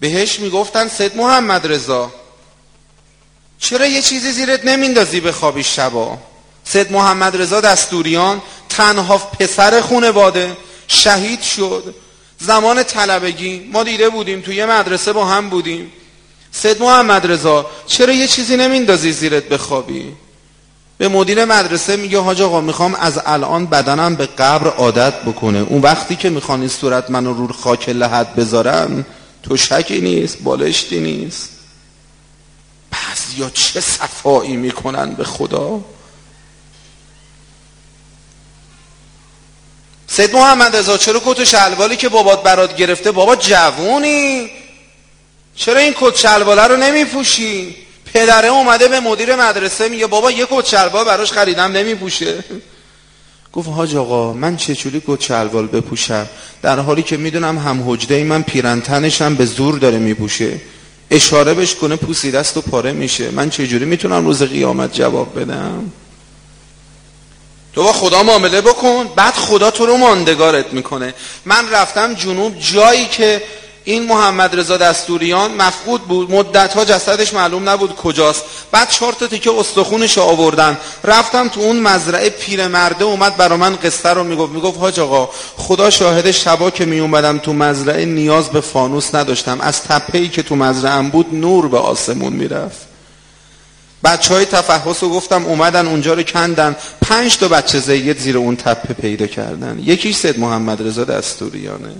بهش میگفتن سید محمد رضا چرا یه چیزی زیرت نمیندازی بخوابی شبا؟ سید محمد رضا دستوریان تنها پسر خانواده شهید شد زمان طلبگی. ما دیده بودیم توی یه مدرسه با هم بودیم. سید محمد رضا چرا یه چیزی نمیندازی زیرت بخوابی؟ به مدیر مدرسه میگه حاج آقا میخوام از الان بدنم به قبر عادت بکنه، اون وقتی که میخوان این صورت منو رو خاک لحد بذارن تو شکی نیست بالشتی نیست. بعضیا چه صفایی میکنن به خدا. سید محمد رضا چرا کت و شلوالی که بابات برات گرفته، بابا جوونی چرا این کت شلواله رو نمیپوشی؟ پدره اومده به مدیر مدرسه میگه بابا یه کت شلوار براش خریدم نمیپوشه. گفت حاج آقا من چجوری کت شلوار بپوشم در حالی که میدونم هم حجره من پیرنتنشم به زور داره میپوشه، اشاره بهش کنه پوسیده است و پاره میشه، من چجوری میتونم روز قیامت جواب بدم؟ تو با خدا معامله بکن بعد خدا تو رو ماندگارت میکنه. من رفتم جنوب جایی که این محمد رضا دستوریان مفقود بود، مدت‌ها جسدش معلوم نبود کجاست. بعد 4 تا تیکه استخونش آوردن. رفتم تو اون مزرعه، پیرمرده اومد برا من قصه رو میگفت حاج آقا خدا شاهد شبا که می اومدم تو مزرعه نیاز به فانوس نداشتم، از تپه‌ای که تو مزرعه‌ام بود نور به آسمون میرفت. بچهای تفحص رو گفتم اومدن اونجا رو کندن، 5 تا بچه زیید زیر اون تپه پیدا کردن، یکیش سید محمد رضا دستوریانه.